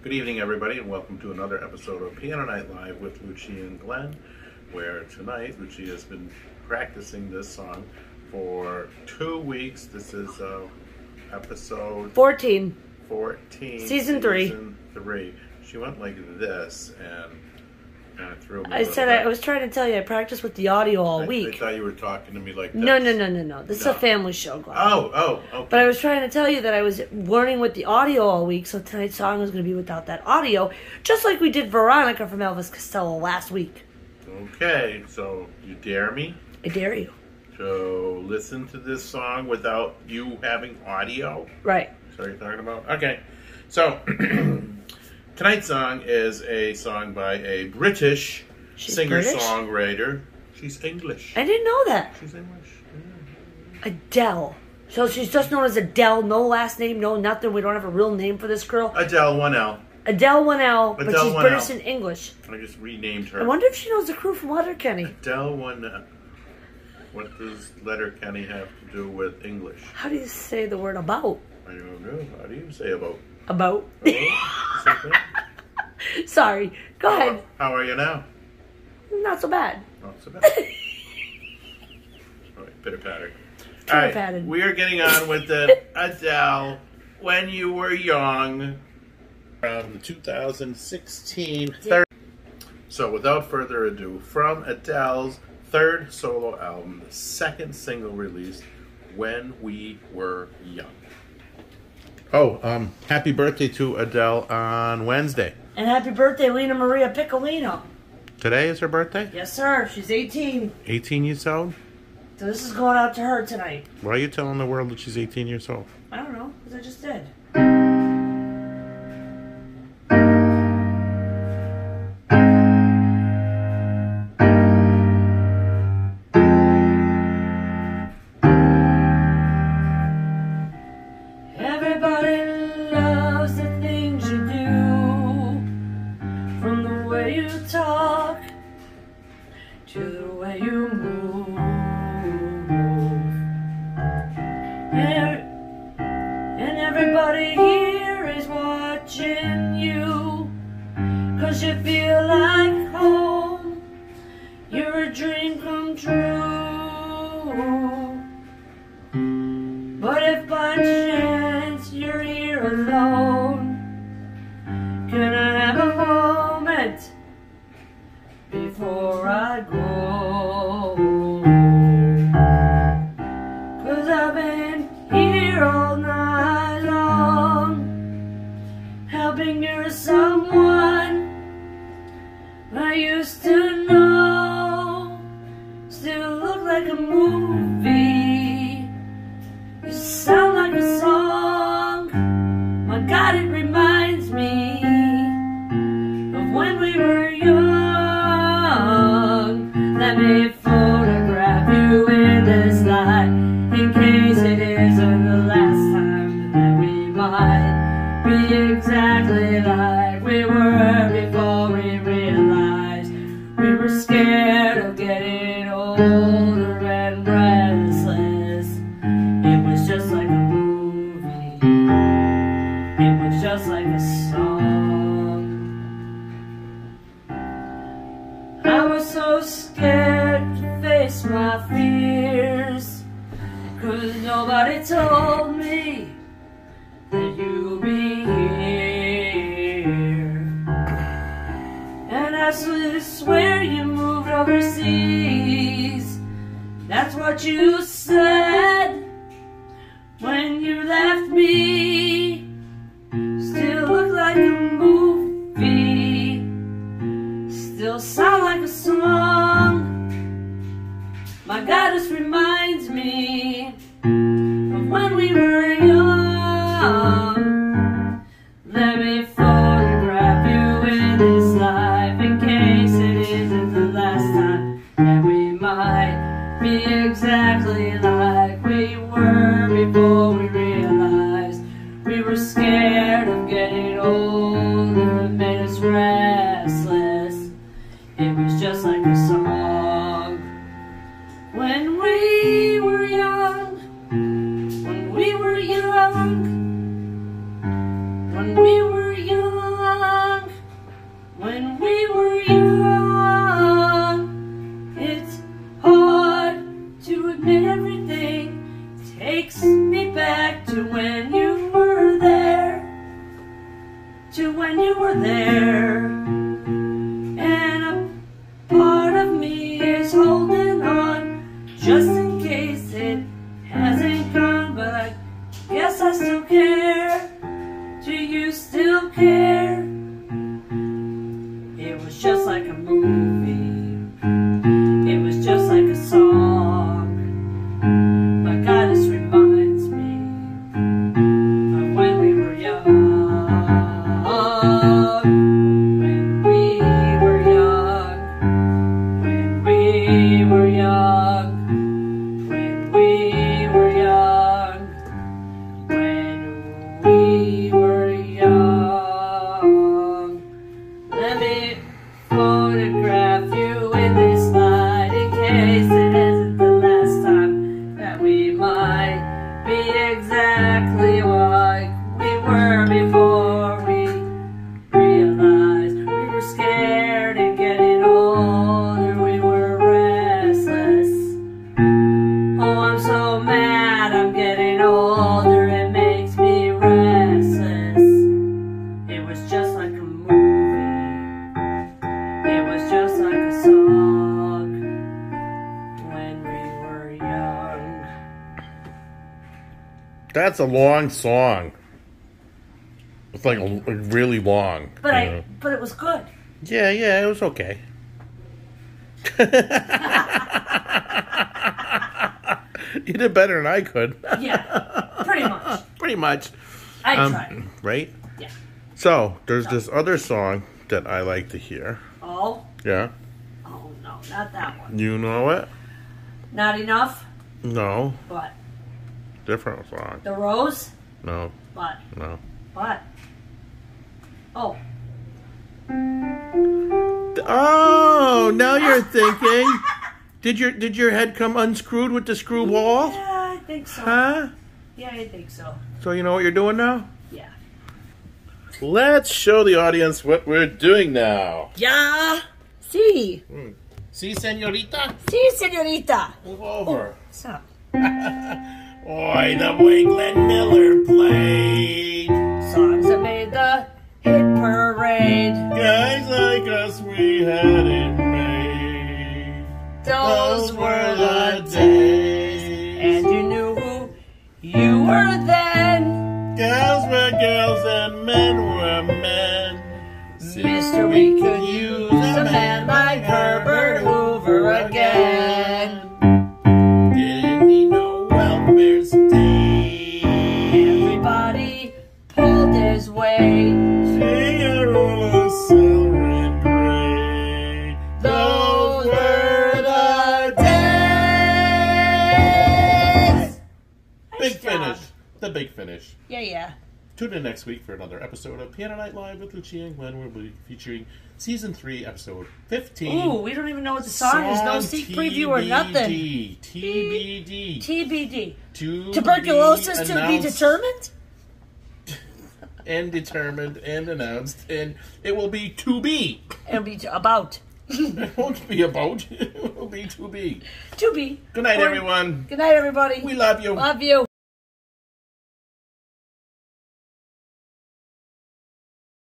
Good evening, everybody, and welcome to another episode of Piano Night Live with Lucia and Glenn, where tonight Lucia has been practicing this song for 2 weeks. This is episode 14. Season 3. She went like this and kind of threw me. I was trying to tell you I practiced with the audio all week. I thought you were talking to me like this. No. This is a family show, Glenn. Oh, okay. But I was trying to tell you that I was learning with the audio all week, so tonight's song was going to be without that audio, just like we did Veronica from Elvis Costello last week. Okay, so you dare me? I dare you. So listen to this song without you having audio? Right. That's what you're talking about? Okay. So tonight's song is a song by a British singer-songwriter. She's English. I didn't know that. She's English. Yeah. Adele. So she's just known as Adele, no last name, no nothing. We don't have a real name for this girl. Adele, 1L. Adele 1L, but she's British and English. I just renamed her. I wonder if she knows the crew from Letterkenny. Adele 1L. What does Letterkenny have to do with English? How do you say the word about? I don't know. How do you say about? About? Something? Sorry. Go ahead. How are you now? Not so bad. Not so bad. All right, pitter-patter. All right, we are getting on with the Adele, When You Were Young, from the 2016 third. So without further ado, from Adele's third solo album, the second single released, When We Were Young. Oh, happy birthday to Adele on Wednesday. And happy birthday, Lena Maria Piccolino. Today is her birthday? Yes, sir. She's 18. 18 years old? So this is going out to her tonight. Why are you telling the world that she's 18 years old? I don't know, because I just did. Everybody loves the things you do, from the way you talk to the way you move. And everybody here is watching you, 'cause you feel like home, you're a dream come true. But if by chance you're here alone, can I have a moment before I go? 'Cause I've been here all night long, helping you someone I used to know. Still look like a movie, you sound like a song. My God, it reminds me of when we were young. Let me photograph you in this light, in case it isn't the last time that we might be exactly like we were before we realized we were scared of getting older and restless. It was just like a movie, it was just like a song. I was so scared to face my fears, 'cause nobody told me that you'd be here. And I swear you moved overseas, that's what you said when you left me. Still look like a movie, still sound like a song. My God, this reminds me of when we were young. Let me photograph you in this life, in case it isn't the last time that we might be exactly like we were before we realized we were scared of getting older and made us restless. It was just like a song. When we were young, when we were young, when we were young. to when you were there. And a part of me is holding on, just in case it hasn't gone. But I guess I still care. Do you still care? It was just like a movie. It was just like a song. My God, this reminds me of when we were young. When we were young. When we were young. When we were young. When we were young. Let me photograph you in this light, in case it isn't the last time that we might be exactly like we were before we realized we were scared and getting older. We were restless. Oh, I'm so mad I'm getting older. It makes me restless. It was just like a movie. It was just like a song when we were young. That's a long song. It's like really long. But but it was good. Yeah, it was okay. You did better than I could. Yeah, pretty much. Pretty much. I tried. Right? Yeah. So, there's this other song that I like to hear. Oh? Yeah? Oh, no, not that one. You know it? Not enough? No. What? Different song. The Rose? No. What? No. What? Oh. Oh, now you're thinking. Did your head come unscrewed with the screw ball? Yeah, I think so. Huh? Yeah, I think so. So you know what you're doing now? Yeah. Let's show the audience what we're doing now. Yeah. Si. See, señorita? Si, señorita. Move over. What's up? Boy, the way Glenn Miller played. Songs that made the hit parade. Guys like us, we had it made. Those were the days. And you knew who you were then. Girls were girls and men were men. Mister, we could use a man like Herbert Hoover again. Didn't need no welfare state. Everybody pulled his weight. Sing a roll of silver and gray. Those were the days. Big finish. The big finish. Yeah. Tune in next week for another episode of Piano Night Live with Lucia and Glenn. We'll be featuring Season 3, Episode 15. Ooh, we don't even know what the song is. No sneak preview or nothing. TBD. TBD. To Tuberculosis be to be announced determined? and determined and announced. And it will be to be. It'll be about. It won't be about. It will be to be. To be. Good night, everyone. Good night, everybody. We love you. Love you.